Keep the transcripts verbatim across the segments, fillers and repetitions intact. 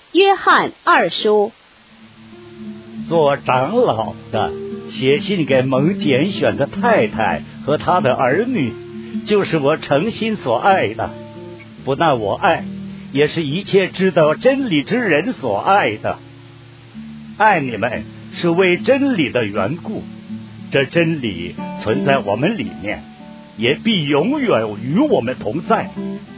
约翰二书。 做长老的写信给蒙拣选的太太和她的儿女，就是我诚心所爱的，不但我爱，也是一切知道真理之人所爱的。爱你们是为真理的缘故，这真理存在我们里面，也必永远与我们同在。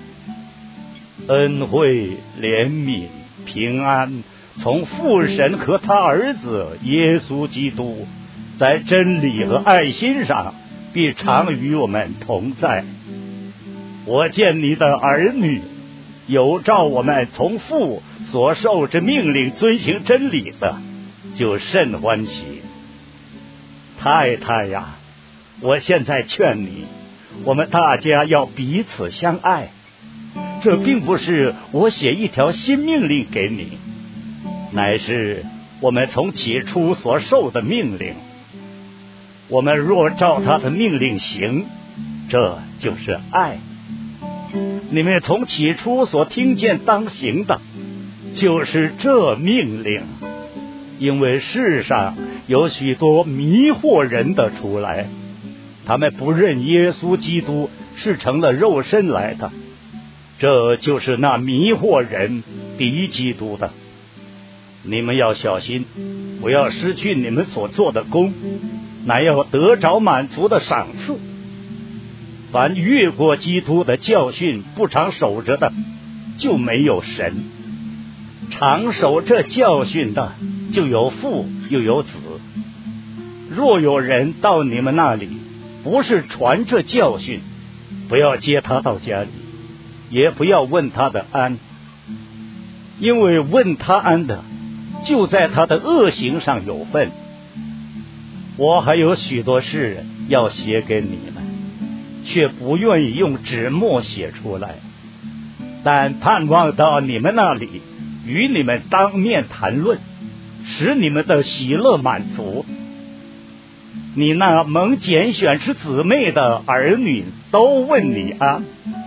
恩惠、怜悯、平安，从父神和他儿子耶稣基督，在真理和爱心上必常与我们同在。我见你的儿女有照我们从父所受之命令遵行真理的，就甚欢喜。太太呀，我现在劝你，我们大家要彼此相爱。这并不是我写一条新命令给你，乃是我们从起初所受的命令。我们若照他的命令行，这就是爱。你们从起初所听见当行的，就是这命令。因为世上有许多迷惑人的出来，他们不认耶稣基督是成了肉身来的，这就是那迷惑人敌基督的。你们要小心，不要失去你们所做的功，乃要得着满足的赏赐。凡越过基督的教训不常守着的，就没有神；常守这教训的，就有父又有子。若有人到你们那里，不是传这教训，不要接他到家里，也不要问他的安，因为问他安的，就在他的恶行上有份。我还有许多事要写给你们，却不愿意用纸墨写出来，但盼望到你们那里，与你们当面谈论，使你们的喜乐满足。你那蒙拣选之姊妹的儿女都问你安。